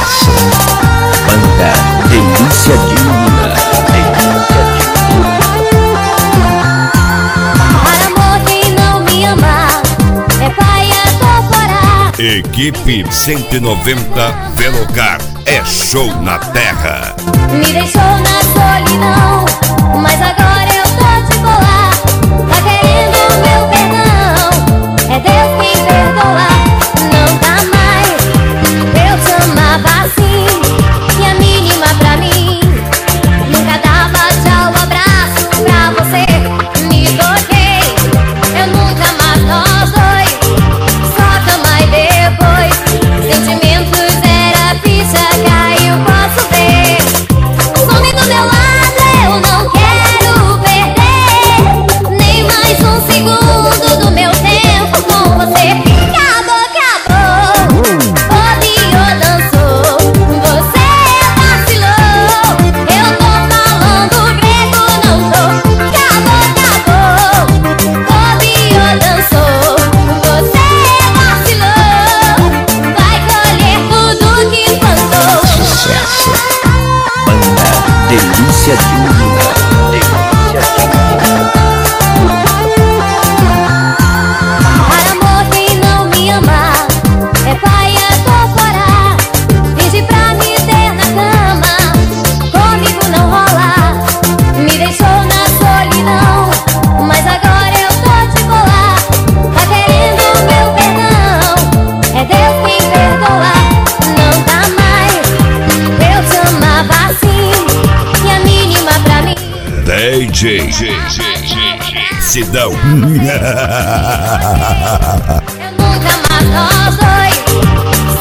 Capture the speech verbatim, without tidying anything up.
Sucesso. Banda Delícia de Menina. Delícia de Menina. Para amor quem não me ama é paia, tô fora. Equipe cento e noventa Velocar. É show na terra. Me deixou na solidão, mas agora eu tô de boa. Tá querendo meu perdão, é Deus quem perdoa. Não dá mais, eu te amava assim, e a mínima pra mim. Nunca dava tchau, abraço pra você. Me toquei, eu nunca mais nós dois. Só cama e depois, sentimentos era ficha, caiu, posso ver. Some do meu lado, eu não quero perder nem mais um segundo do meu tempo com você. Acabou, acabou, odiou, dançou, você vacilou. Eu tô falando grego, não tô. Acabou, acabou, odiou, dançou, você vacilou. Vai colher tudo que plantou. Sucesso. Banda Delícia de Menina. Delícia de Menina. Para amor quem não me ama é paia, tô fora. Finge pra me ter na cama, comigo não rola. Me deixou na solidão, mas agora eu tô de boa. Tá querendo meu perdão, é Deus quem perdoa. Não dá mais, eu te amava assim, e a mínima pra mim. D J Sidão. Eu nunca mais nós dois.